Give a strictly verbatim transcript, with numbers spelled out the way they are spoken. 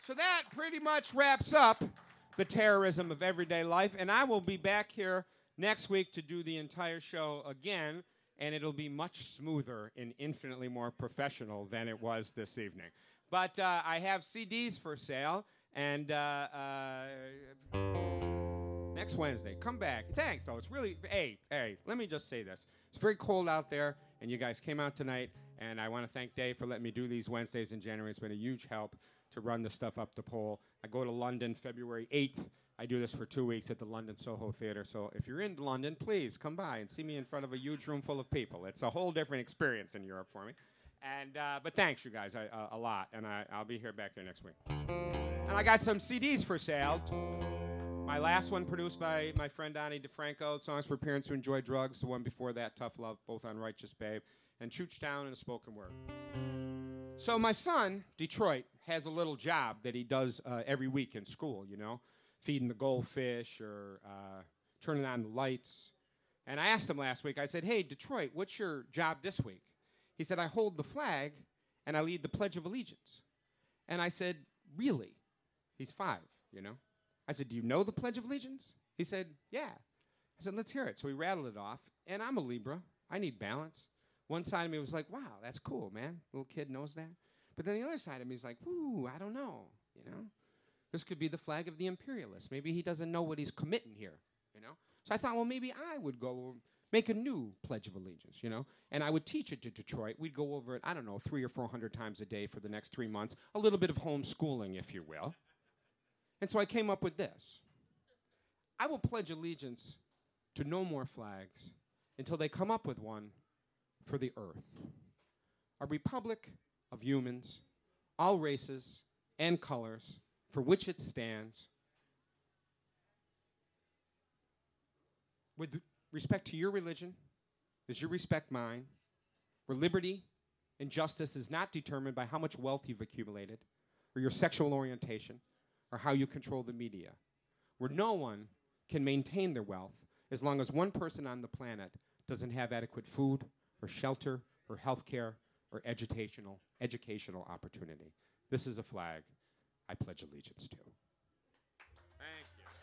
So that pretty much wraps up the terrorism of everyday life, and I will be back here next week to do the entire show again, and it'll be much smoother and infinitely more professional than it was this evening. But uh, I have C Ds for sale, and uh, uh, next Wednesday, come back. Thanks, though. It's really, hey, hey, let me just say this. It's very cold out there, and you guys came out tonight, and I want to thank Dave for letting me do these Wednesdays in January. It's been a huge help to run the stuff up the pole. I go to London February eighth. I do this for two weeks at the London Soho Theatre. So if you're in London, please come by and see me in front of a huge room full of people. It's a whole different experience in Europe for me. And uh, but thanks, you guys, I, uh, a lot. And I, I'll be here back here next week. And I got some C Ds for sale. My last one produced by my friend Donnie DeFranco, Songs for Parents Who Enjoy Drugs. The one before that, Tough Love, both on Righteous Babe. And Chooch Down and a Spoken Word. So my son, Detroit, has a little job that he does uh, every week in school, you know, feeding the goldfish or uh, turning on the lights. And I asked him last week, I said, hey, Detroit, what's your job this week? He said, I hold the flag and I lead the Pledge of Allegiance. And I said, really? He's five, you know. I said, do you know the Pledge of Allegiance? He said, yeah. I said, let's hear it. So we rattled it off. And I'm a Libra. I need balance. One side of me was like, wow, that's cool, man. Little kid knows that. But then the other side of me is like, ooh, I don't know, you know. This could be the flag of the imperialist. Maybe he doesn't know what he's committing here, you know. So I thought, well, maybe I would go make a new Pledge of Allegiance, you know. And I would teach it to Detroit. We'd go over it, I don't know, three or four hundred times a day for the next three months. A little bit of homeschooling, if you will. And so I came up with this. I will pledge allegiance to no more flags until they come up with one for the earth. A republic of humans, all races and colors, for which it stands, with respect to your religion, as you respect mine, where liberty and justice is not determined by how much wealth you've accumulated, or your sexual orientation, or how you control the media, where no one can maintain their wealth as long as one person on the planet doesn't have adequate food, or shelter, or health care, or educational, educational opportunity. This is a flag I pledge allegiance to.